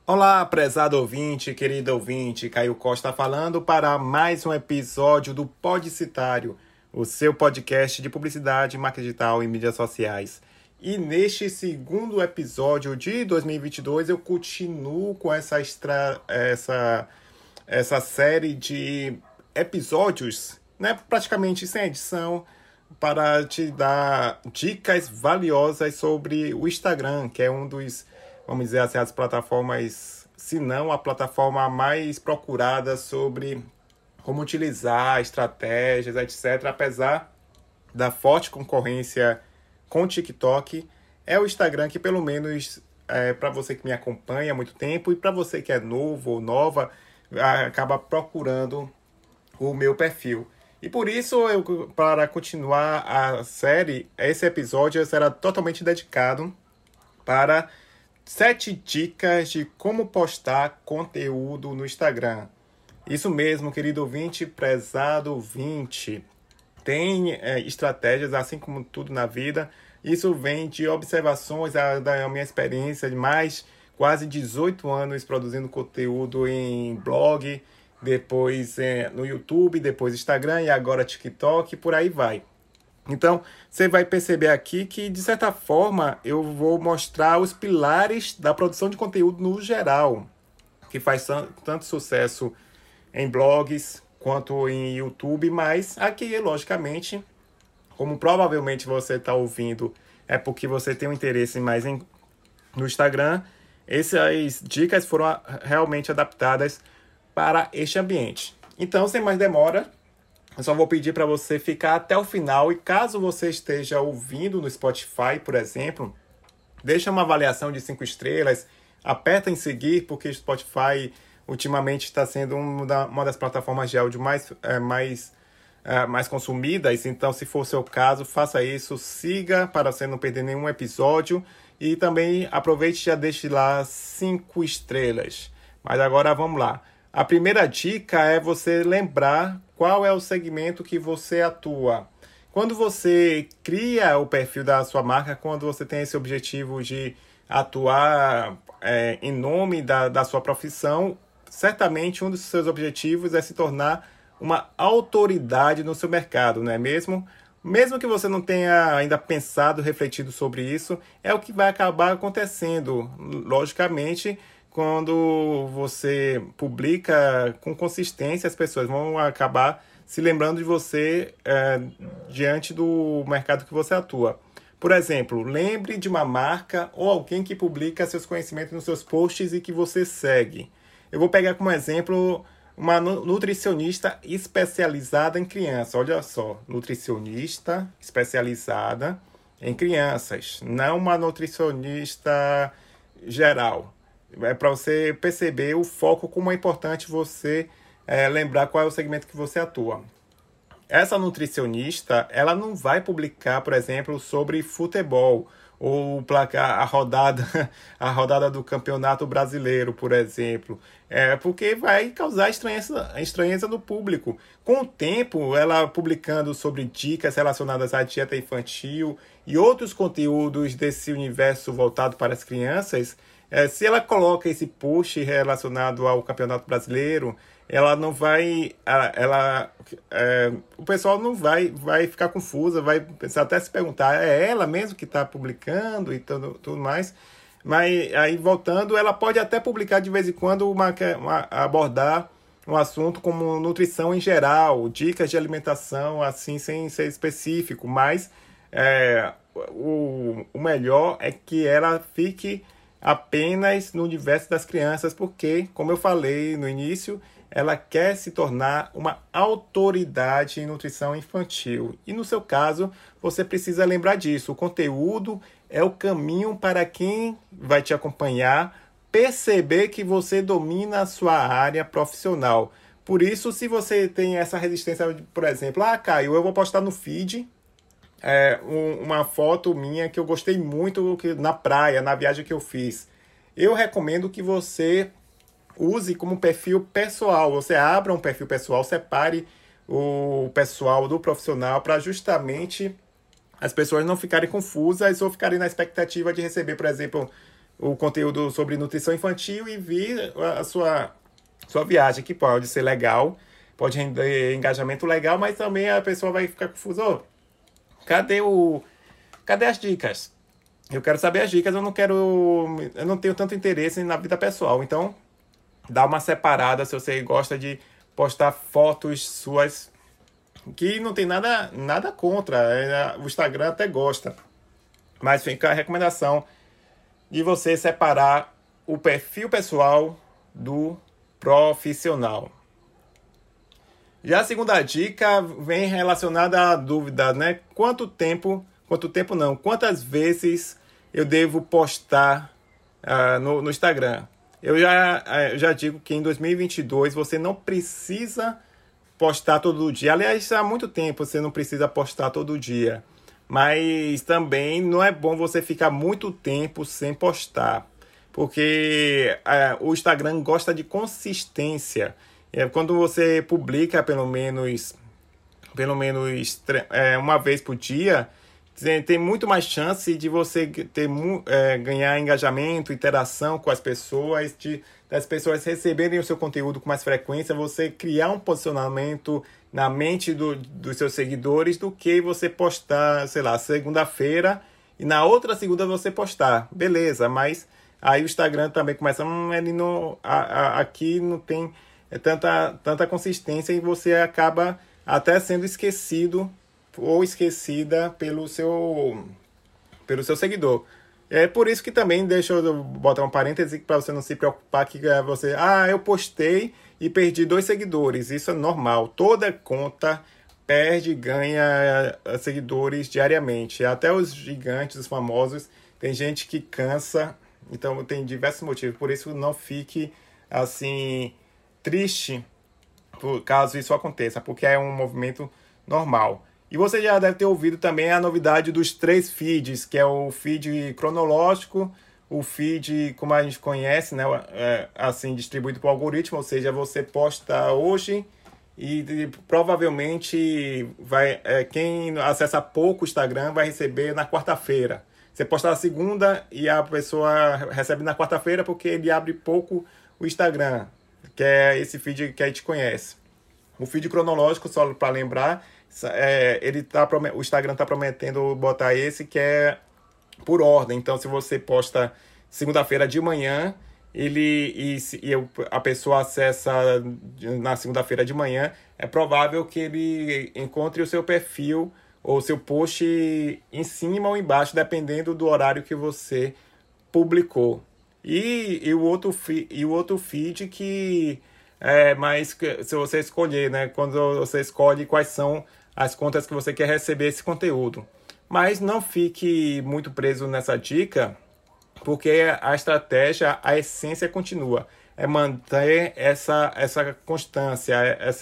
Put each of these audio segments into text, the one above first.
Olá, prezado ouvinte, querido ouvinte, Caio Costa falando para mais um episódio do Podcitário, o seu podcast de publicidade, marketing digital e mídias sociais. E neste segundo episódio de 2022 eu continuo com essa série de episódios, né, praticamente sem edição, para te dar dicas valiosas sobre o Instagram, que é um dos, vamos dizer assim, as plataformas, se não a plataforma mais procurada sobre como utilizar estratégias, etc. Apesar da forte concorrência com o TikTok, é o Instagram que, pelo menos, para você que me acompanha há muito tempo e para você que é novo ou nova, acaba procurando o meu perfil. E por isso, para continuar a série, esse episódio será totalmente dedicado para 7 dicas de como postar conteúdo no Instagram. Isso mesmo, querido ouvinte, prezado ouvinte. Tem estratégias, assim como tudo na vida. Isso vem de observações da minha experiência de mais quase 18 anos produzindo conteúdo em blog, depois no YouTube, depois Instagram e agora TikTok, por aí vai. Então, você vai perceber aqui que, de certa forma, eu vou mostrar os pilares da produção de conteúdo no geral, que faz tanto sucesso em blogs quanto em YouTube, mas aqui, logicamente, como provavelmente você está ouvindo, é porque você tem um interesse mais no Instagram, essas dicas foram realmente adaptadas para este ambiente. Então, sem mais demora, eu só vou pedir para você ficar até o final e caso você esteja ouvindo no Spotify, por exemplo, deixa uma avaliação de 5 estrelas, aperta em seguir, porque o Spotify ultimamente está sendo uma das plataformas de áudio mais consumidas. Então, se for o seu caso, faça isso, siga para você não perder nenhum episódio e também aproveite e já deixe lá 5 estrelas. Mas agora vamos lá. A primeira dica é você lembrar qual é o segmento que você atua. Quando você cria o perfil da sua marca, quando você tem esse objetivo de atuar em nome da sua profissão, certamente um dos seus objetivos é se tornar uma autoridade no seu mercado, não é mesmo? Mesmo que você não tenha ainda pensado, refletido sobre isso, é o que vai acabar acontecendo. Logicamente, quando você publica com consistência, as pessoas vão acabar se lembrando de você diante do mercado que você atua. Por exemplo, lembre de uma marca ou alguém que publica seus conhecimentos nos seus posts e que você segue. Eu vou pegar como exemplo uma nutricionista especializada em crianças. Olha só, nutricionista especializada em crianças, não uma nutricionista geral. É para você perceber o foco, como é importante você lembrar qual é o segmento que você atua. Essa nutricionista, ela não vai publicar, por exemplo, sobre futebol ou placar a rodada do Campeonato Brasileiro, por exemplo, porque vai causar estranheza no público. Com o tempo, ela publicando sobre dicas relacionadas à dieta infantil e outros conteúdos desse universo voltado para as crianças, se ela coloca esse post relacionado ao Campeonato Brasileiro, ela não vai, o pessoal não vai ficar confusa, vai pensar, até se perguntar, é ela mesmo que está publicando e tudo mais. Mas aí, voltando, ela pode até publicar de vez em quando abordar um assunto como nutrição em geral, dicas de alimentação, assim, sem ser específico, mas o melhor é que ela fique apenas no universo das crianças, porque, como eu falei no início, ela quer se tornar uma autoridade em nutrição infantil. E no seu caso, você precisa lembrar disso. O conteúdo é o caminho para quem vai te acompanhar perceber que você domina a sua área profissional. Por isso, se você tem essa resistência, por exemplo, Caio, eu vou postar no feed uma foto minha que eu gostei muito na praia, na viagem que eu fiz. Eu recomendo que você use como perfil pessoal. Você abra um perfil pessoal, separe o pessoal do profissional para justamente as pessoas não ficarem confusas ou ficarem na expectativa de receber, por exemplo, o conteúdo sobre nutrição infantil e vir a sua viagem, que pode ser legal, pode render engajamento legal, mas também a pessoa vai ficar confusa. Oh, cadê as dicas? Eu quero saber as dicas, eu não tenho tanto interesse na vida pessoal. Então, dá uma separada se você gosta de postar fotos suas, que não tem nada contra. O Instagram até gosta. Mas fica a recomendação de você separar o perfil pessoal do profissional. Já a segunda dica vem relacionada à dúvida, né? Quantas vezes eu devo postar no Instagram? Eu já digo que em 2022 você não precisa postar todo dia. Aliás, há muito tempo você não precisa postar todo dia. Mas também não é bom você ficar muito tempo sem postar. Porque o Instagram gosta de consistência. Quando você publica pelo menos uma vez por dia, tem muito mais chance de você ganhar engajamento, interação com as pessoas, das pessoas receberem o seu conteúdo com mais frequência, você criar um posicionamento na mente dos seus seguidores, do que você postar, sei lá, segunda-feira e na outra segunda você postar. Beleza, mas aí o Instagram também começa, aqui não tem tanta consistência, e você acaba até sendo esquecido ou esquecida pelo seu seguidor. É por isso que também, deixa eu botar um parêntese para você não se preocupar que eu postei e perdi 2 seguidores. Isso é normal. Toda conta perde e ganha seguidores diariamente. Até os gigantes, os famosos, tem gente que cansa. Então tem diversos motivos. Por isso não fique assim triste caso isso aconteça, porque é um movimento normal. E você já deve ter ouvido também a novidade dos 3 feeds, que é o feed cronológico, o feed como a gente conhece, né, assim, distribuído por algoritmo, ou seja, você posta hoje e provavelmente quem acessa pouco o Instagram vai receber na quarta-feira. Você posta na segunda e a pessoa recebe na quarta-feira porque ele abre pouco o Instagram, que é esse feed que a gente conhece. O feed cronológico, só para lembrar, o Instagram está prometendo botar esse que é por ordem. Então, se você posta segunda-feira de manhã, a pessoa acessa na segunda-feira de manhã, é provável que ele encontre o seu perfil ou seu post em cima ou embaixo, dependendo do horário que você publicou. E o outro feed que mas se você escolher, né? Quando você escolhe quais são as contas que você quer receber esse conteúdo. Mas não fique muito preso nessa dica, porque a estratégia, a essência continua. É manter essa constância,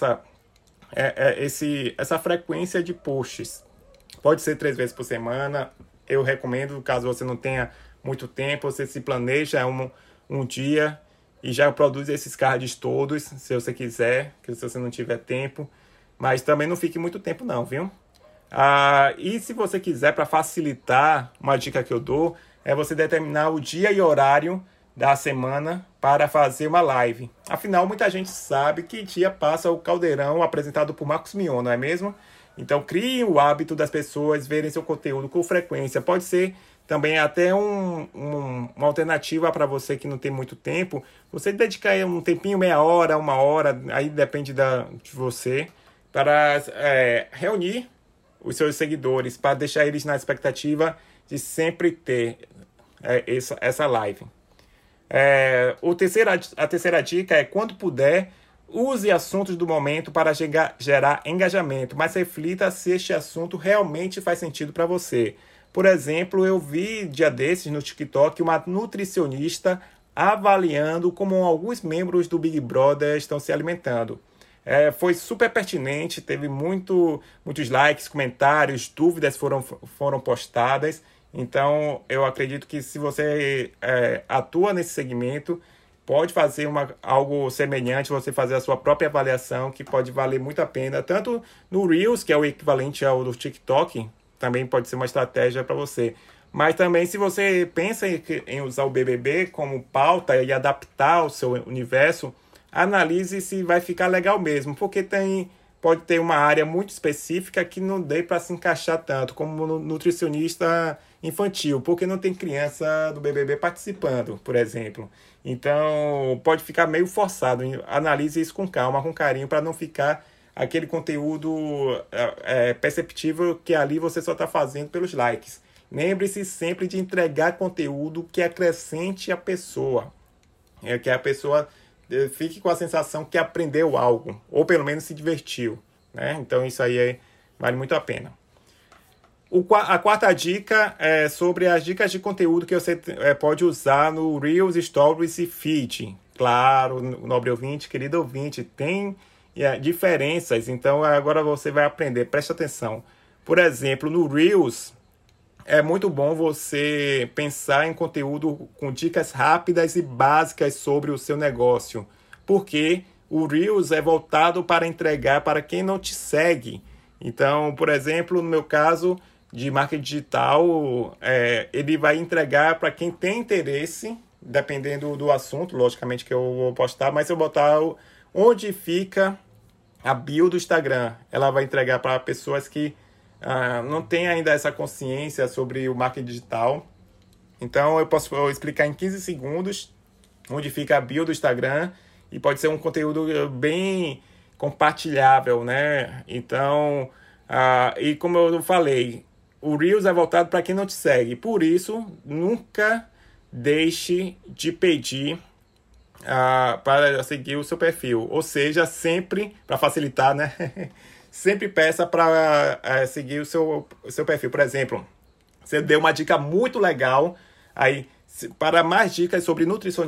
essa frequência de posts. Pode ser 3 vezes por semana. Eu recomendo, caso você não tenha muito tempo, você se planeja um dia e já produz esses cards todos, se você quiser, se você não tiver tempo. Mas também não fique muito tempo não, viu? E se você quiser, para facilitar, uma dica que eu dou é você determinar o dia e horário da semana para fazer uma live. Afinal, muita gente sabe que dia passa o Caldeirão apresentado por Marcos Mion, não é mesmo? Então, crie o hábito das pessoas verem seu conteúdo com frequência. Pode ser também até uma alternativa para você que não tem muito tempo. Você dedicar um tempinho, meia hora, 1 hora, aí depende de você, para reunir os seus seguidores, para deixar eles na expectativa de sempre ter essa live. A terceira dica é, quando puder, use assuntos do momento para gerar engajamento, mas reflita se este assunto realmente faz sentido para você. Por exemplo, eu vi dia desses no TikTok uma nutricionista avaliando como alguns membros do Big Brother estão se alimentando. Foi super pertinente, teve muitos likes, comentários, dúvidas foram postadas. Então, eu acredito que se você atua nesse segmento, pode fazer algo semelhante, você fazer a sua própria avaliação, que pode valer muito a pena. Tanto no Reels, que é o equivalente ao do TikTok, também pode ser uma estratégia para você. Mas também, se você pensa em usar o BBB como pauta e adaptar ao seu universo, analise se vai ficar legal mesmo, porque pode ter uma área muito específica que não dê para se encaixar tanto, como no nutricionista infantil, porque não tem criança do BBB participando, por exemplo. Então, pode ficar meio forçado. Analise isso com calma, com carinho, para não ficar aquele conteúdo perceptível que ali você só está fazendo pelos likes. Lembre-se sempre de entregar conteúdo que acrescente a pessoa. Que a pessoa fique com a sensação que aprendeu algo, ou pelo menos se divertiu, né? Então isso aí vale muito a pena. A quarta dica é sobre as dicas de conteúdo que você pode usar no Reels, Stories e Feed. Claro, nobre ouvinte, querido ouvinte, tem diferenças, então agora você vai aprender, preste atenção. Por exemplo, no Reels, é muito bom você pensar em conteúdo com dicas rápidas e básicas sobre o seu negócio, porque o Reels é voltado para entregar para quem não te segue. Então, por exemplo, no meu caso de marketing digital, ele vai entregar para quem tem interesse, dependendo do assunto, logicamente que eu vou postar, mas se eu botar onde fica a bio do Instagram, ela vai entregar para pessoas que não tem ainda essa consciência sobre o marketing digital. Então eu posso explicar em 15 segundos onde fica a bio do Instagram e pode ser um conteúdo bem compartilhável, né? Então, e como eu falei, o Reels é voltado para quem não te segue. Por isso, nunca deixe de pedir para seguir o seu perfil. Ou seja, sempre, para facilitar, né? Sempre peça para seguir o seu perfil. Por exemplo, você deu uma dica muito legal. Aí, para mais dicas sobre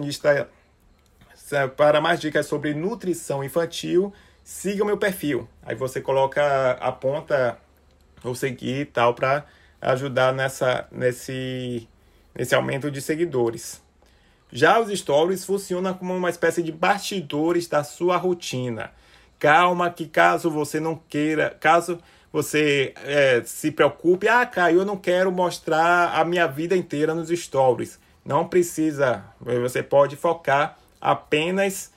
nutrição infantil, siga o meu perfil. Aí você aponta o seguir e tal para ajudar nesse aumento de seguidores. Já os stories funcionam como uma espécie de bastidores da sua rotina. Calma que caso você não queira, caso você se preocupe, Caio, eu não quero mostrar a minha vida inteira nos stories. Não precisa, você pode focar apenas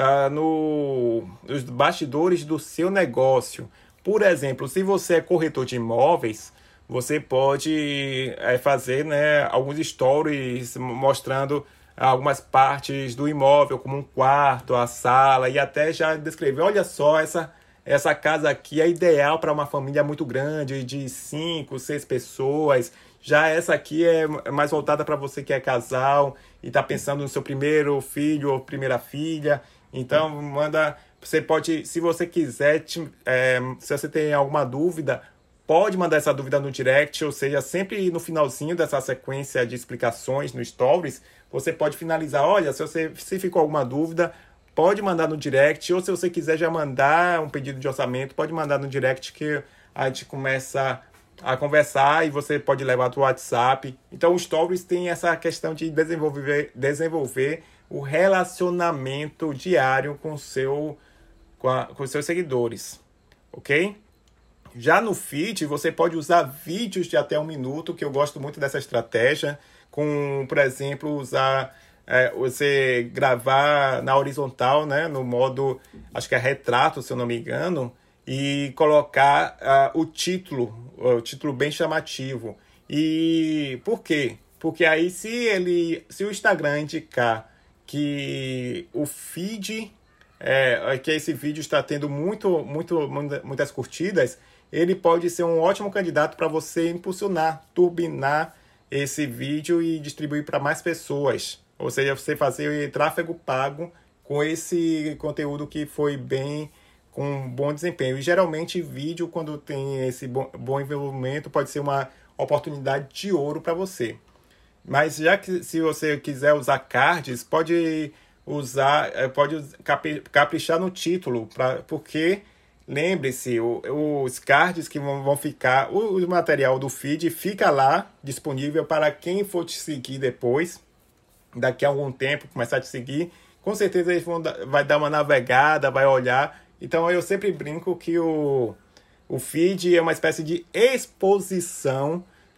nos bastidores do seu negócio. Por exemplo, se você é corretor de imóveis, você pode fazer, né, alguns stories mostrando algumas partes do imóvel, como um quarto, a sala, e até já descrever, olha só, essa casa aqui é ideal para uma família muito grande, de 5, 6 pessoas. Já essa aqui é mais voltada para você que é casal e está pensando no seu primeiro filho ou primeira filha. Então, você pode, se você quiser, se você tem alguma dúvida, pode mandar essa dúvida no direct, ou seja, sempre no finalzinho dessa sequência de explicações no Stories, você pode finalizar, olha, se ficou alguma dúvida, pode mandar no direct, ou se você quiser já mandar um pedido de orçamento, pode mandar no direct que a gente começa a conversar e você pode levar para o WhatsApp. Então, o Stories tem essa questão de desenvolver o relacionamento diário com os seus seguidores, ok? Já no feed, você pode usar vídeos de até 1 minuto, que eu gosto muito dessa estratégia, por exemplo, você gravar na horizontal, né, no modo, acho que é retrato, se eu não me engano, e colocar o título bem chamativo. E por quê? Porque aí se o Instagram indicar que o feed, que esse vídeo está tendo muitas curtidas, ele pode ser um ótimo candidato para você impulsionar, turbinar esse vídeo e distribuir para mais pessoas. Ou seja, você fazer tráfego pago com esse conteúdo que foi com bom desempenho. E geralmente vídeo, quando tem esse bom envolvimento, pode ser uma oportunidade de ouro para você. Mas já que se você quiser usar cards, pode caprichar no título, porque lembre-se, os cards que vão ficar, o material do feed fica lá disponível para quem for te seguir depois, daqui a algum tempo, começar a te seguir. Com certeza eles vai dar uma navegada, vai olhar. Então eu sempre brinco que o feed é uma espécie de exposição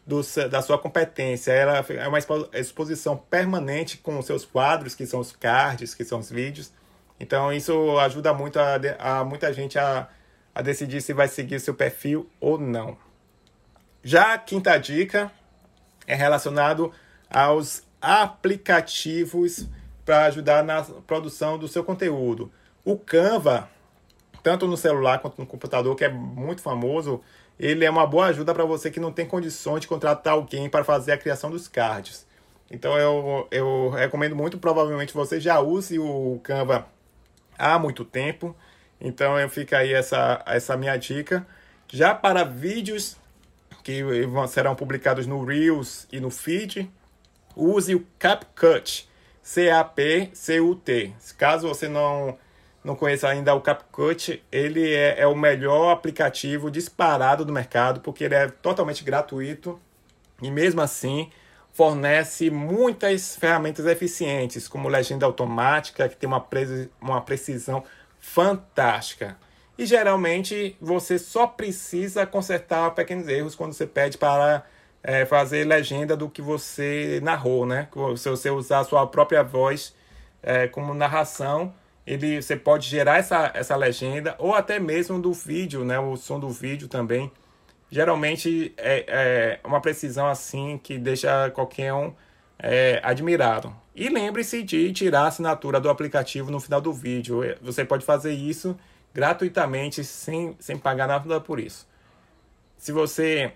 da sua competência. Ela é uma exposição permanente com os seus quadros, que são os cards, que são os vídeos. Então, isso ajuda muito a muita gente a decidir se vai seguir o seu perfil ou não. Já a quinta dica é relacionado aos aplicativos para ajudar na produção do seu conteúdo. O Canva, tanto no celular quanto no computador, que é muito famoso, ele é uma boa ajuda para você que não tem condições de contratar alguém para fazer a criação dos cards. Então eu recomendo muito, provavelmente você já use o Canva há muito tempo. Então fica aí essa minha dica. Já para vídeos que serão publicados no Reels e no Feed, use o CapCut, C-A-P-C-U-T. Caso você não conheça ainda o CapCut, ele é o melhor aplicativo disparado do mercado, porque ele é totalmente gratuito e mesmo assim fornece muitas ferramentas eficientes, como legenda automática, que tem uma precisão fantástica. E geralmente você só precisa consertar pequenos erros quando você pede para fazer legenda do que você narrou, né? Se você usar a sua própria voz como narração, você pode gerar essa legenda, ou até mesmo do vídeo, né? O som do vídeo também. Geralmente é uma precisão assim que deixa qualquer um admirado. E lembre-se de tirar a assinatura do aplicativo no final do vídeo. Você pode fazer isso gratuitamente, sem pagar nada por isso. Se você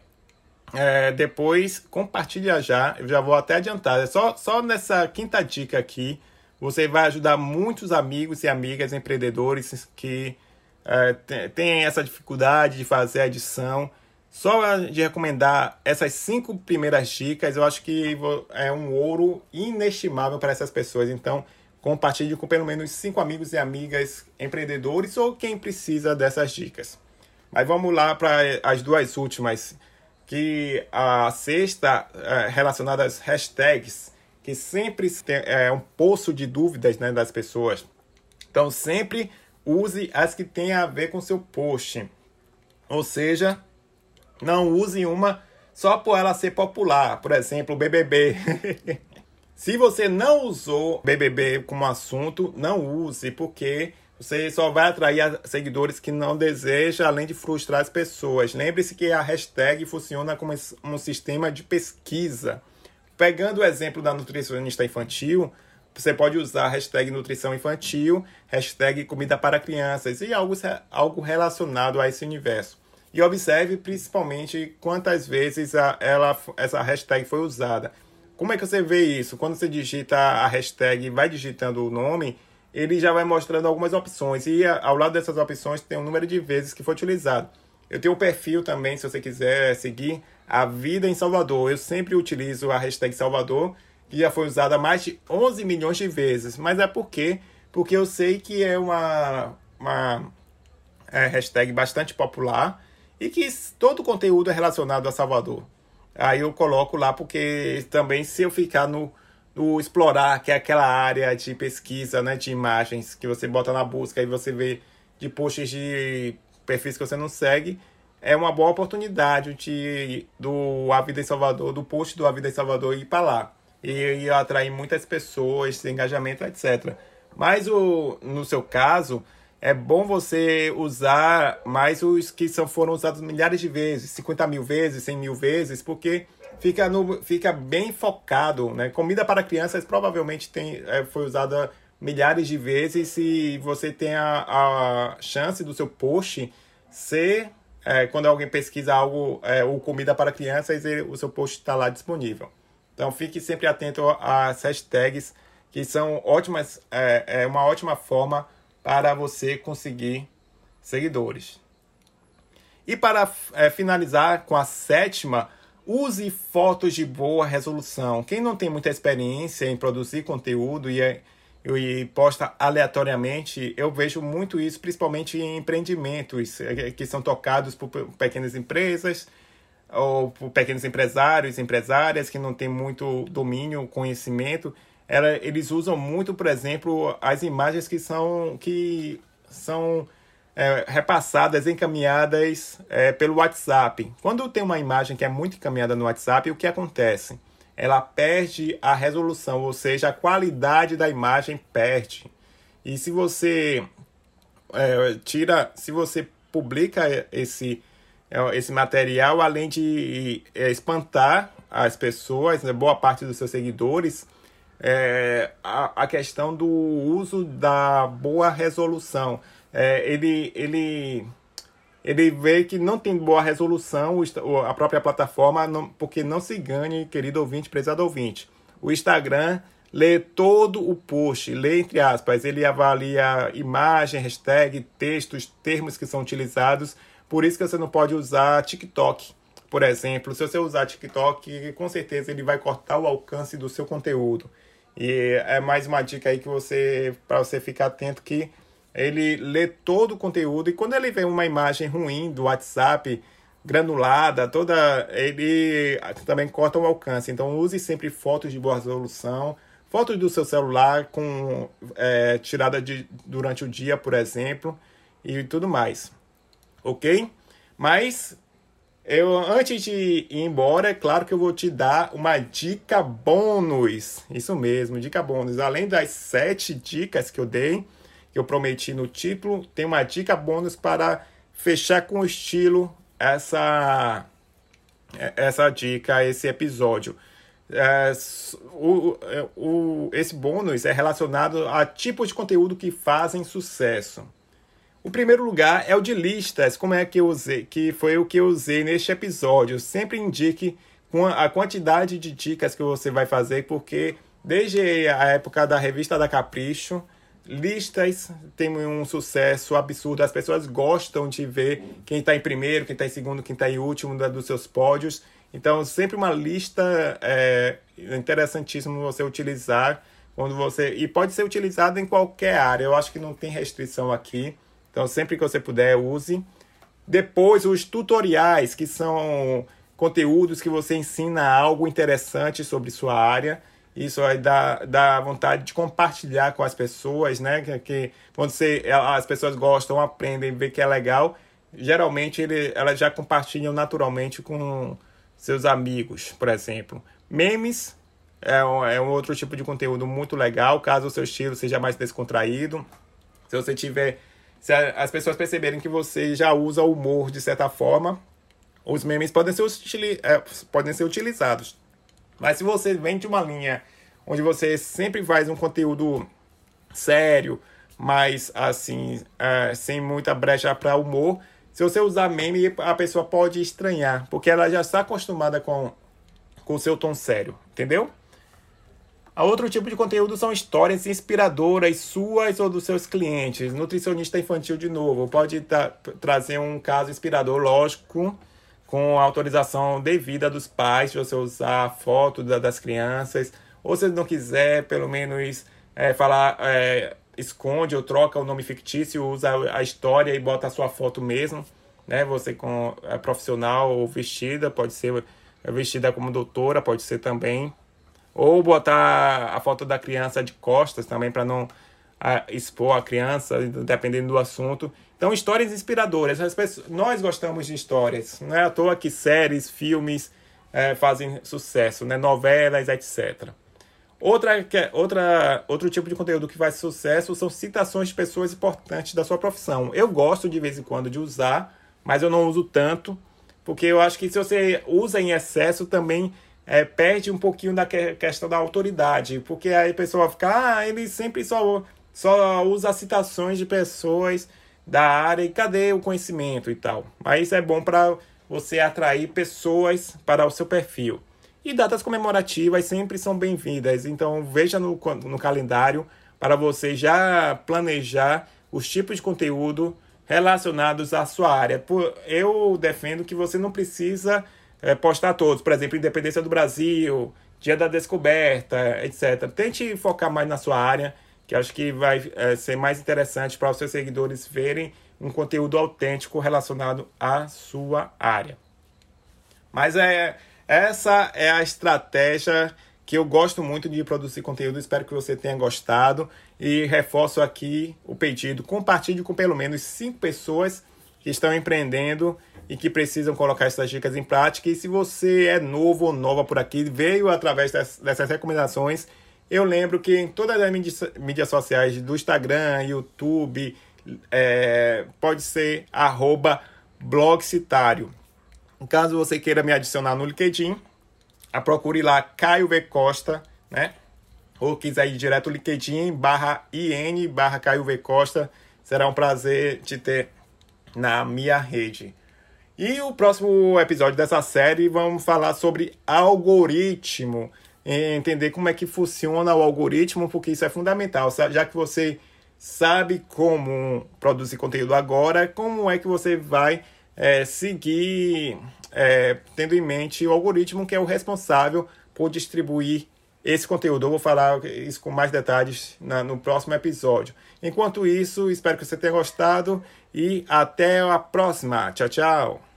depois compartilha eu já vou até adiantar. Só nessa quinta dica aqui, você vai ajudar muitos amigos e amigas empreendedores que têm essa dificuldade de fazer a edição. Só de recomendar essas 5 primeiras dicas, eu acho que é um ouro inestimável para essas pessoas. Então, compartilhe com pelo menos 5 amigos e amigas empreendedores ou quem precisa dessas dicas. Mas vamos lá para as 2 últimas, que a sexta relacionada às hashtags, que sempre é um poço de dúvidas, né, das pessoas. Então, sempre use as que têm a ver com o seu post. Ou seja, não use uma só por ela ser popular. Por exemplo, BBB. Se você não usou BBB como assunto, não use, porque você só vai atrair seguidores que não deseja, além de frustrar as pessoas. Lembre-se que a hashtag funciona como um sistema de pesquisa. Pegando o exemplo da nutricionista infantil, você pode usar a hashtag nutrição infantil, hashtag comida para crianças e algo relacionado a esse universo. E observe principalmente quantas vezes essa hashtag foi usada. Como é que você vê isso? Quando você digita a hashtag e vai digitando o nome, ele já vai mostrando algumas opções. E ao lado dessas opções tem o número de vezes que foi utilizado. Eu tenho um perfil também, se você quiser seguir, A Vida em Salvador. Eu sempre utilizo a hashtag Salvador, que já foi usada mais de 11 milhões de vezes. Mas é por quê? Porque eu sei que é uma hashtag bastante popular e que todo o conteúdo é relacionado a Salvador. Aí eu coloco lá porque também se eu ficar no explorar, que é aquela área de pesquisa, né, de imagens que você bota na busca e você vê de posts de perfis que você não segue, é uma boa oportunidade do A Vida em Salvador, do post do A Vida em Salvador ir para lá. E atrair muitas pessoas, engajamento, etc. Mas no seu caso, é bom você usar mais os que foram usados milhares de vezes, 50 mil vezes, 100 mil vezes, porque fica bem focado, né? Comida para crianças provavelmente foi usada milhares de vezes e você tem a chance do seu post ser, quando alguém pesquisa algo, ou comida para crianças, o seu post está lá disponível. Então fique sempre atento às hashtags, que são ótimas, uma ótima forma para você conseguir seguidores. E para finalizar com a sétima, use fotos de boa resolução. Quem não tem muita experiência em produzir conteúdo e posta aleatoriamente, eu vejo muito isso, principalmente em empreendimentos que são tocados por pequenas empresas ou por pequenos empresários, empresárias que não têm muito domínio, conhecimento. Eles usam muito, por exemplo, as imagens que são repassadas, encaminhadas pelo WhatsApp. Quando tem uma imagem que é muito encaminhada no WhatsApp, o que acontece? Ela perde a resolução, ou seja, a qualidade da imagem perde. E se você se você publica esse material, além de espantar as pessoas, né, boa parte dos seus seguidores, a questão do uso da boa resolução. Ele vê que não tem boa resolução, a própria plataforma, porque não se engane, querido ouvinte, prezado ouvinte. O Instagram lê todo o post, lê entre aspas, ele avalia imagem, hashtag, textos, termos que são utilizados. Por isso que você não pode usar TikTok, por exemplo. Se você usar TikTok, com certeza ele vai cortar o alcance do seu conteúdo. E é mais uma dica aí para você ficar atento, que ele lê todo o conteúdo, e quando ele vê uma imagem ruim do WhatsApp, granulada, ele também corta o alcance. Então use sempre fotos de boa resolução, fotos do seu celular tirada durante o dia, por exemplo, e tudo mais. Ok? Mas antes de ir embora, é claro que eu vou te dar uma dica bônus. Isso mesmo, dica bônus. Além das 7 dicas que eu dei, que eu prometi no título, tem uma dica bônus para fechar com estilo essa dica, esse episódio. Esse bônus é relacionado a tipos de conteúdo que fazem sucesso. O primeiro lugar é o de listas. Como é que eu usei? Que foi o que eu usei neste episódio. Sempre indique a quantidade de dicas que você vai fazer, porque desde a época da revista da Capricho, listas têm um sucesso absurdo. As pessoas gostam de ver quem está em primeiro, quem está em segundo, quem está em último dos seus pódios. Então, sempre uma lista é interessantíssimo você utilizar e pode ser utilizado em qualquer área. Eu acho que não tem restrição aqui. Então, sempre que você puder, use. Depois, os tutoriais, que são conteúdos que você ensina algo interessante sobre sua área. Isso aí dá vontade de compartilhar com as pessoas, né? Que quando as pessoas gostam, aprendem, vê que é legal, geralmente elas já compartilham naturalmente com seus amigos, por exemplo. Memes é um outro tipo de conteúdo muito legal, caso o seu estilo seja mais descontraído. Se as pessoas perceberem que você já usa o humor de certa forma, os memes podem ser utilizados. Mas se você vem de uma linha onde você sempre faz um conteúdo sério, mas assim, sem muita brecha para humor, se você usar meme, a pessoa pode estranhar, porque ela já está acostumada com o seu tom sério, entendeu? Outro tipo de conteúdo são histórias inspiradoras suas ou dos seus clientes. Nutricionista infantil, de novo, pode trazer um caso inspirador, lógico, com a autorização devida dos pais, se você usar foto das crianças. Ou se não quiser, pelo menos esconde ou troca o nome fictício, usa a história e bota a sua foto mesmo, né? Você profissional ou vestida, pode ser vestida como doutora, pode ser também. Ou botar a foto da criança de costas também, para não expor a criança, dependendo do assunto. Então, histórias inspiradoras. Nós gostamos de histórias. Não é à toa que séries, filmes fazem sucesso, né? Novelas, etc. Outro tipo de conteúdo que faz sucesso são citações de pessoas importantes da sua profissão. Eu gosto de vez em quando de usar, mas eu não uso tanto, porque eu acho que se você usa em excesso também perde um pouquinho da questão da autoridade, porque aí a pessoa fica, ele sempre só usa citações de pessoas da área, e cadê o conhecimento e tal. Mas isso é bom para você atrair pessoas para o seu perfil. E datas comemorativas sempre são bem-vindas, então veja no calendário para você já planejar os tipos de conteúdo relacionados à sua área. Eu defendo que você não precisa postar todos, por exemplo, Independência do Brasil, Dia da Descoberta, etc. Tente focar mais na sua área, que acho que vai ser mais interessante para os seus seguidores verem um conteúdo autêntico relacionado à sua área. Mas essa é a estratégia que eu gosto muito de produzir conteúdo, espero que você tenha gostado e reforço aqui o pedido, compartilhe com pelo menos 5 pessoas que estão empreendendo e que precisam colocar essas dicas em prática. E se você é novo ou nova por aqui, veio através dessas recomendações, eu lembro que em todas as mídias sociais do Instagram, YouTube, pode ser @blogcitário. Caso você queira me adicionar no LinkedIn, procure lá Caio V. Costa, né? Ou quiser ir direto no LinkedIn, /in/Caio V. Costa. Será um prazer te ter na minha rede. E o próximo episódio dessa série, vamos falar sobre algoritmo. Entender como é que funciona o algoritmo, porque isso é fundamental. Já que você sabe como produzir conteúdo agora, como é que você vai seguir tendo em mente o algoritmo que é o responsável por distribuir esse conteúdo. Eu vou falar isso com mais detalhes no próximo episódio. Enquanto isso, espero que você tenha gostado e até a próxima. Tchau, tchau!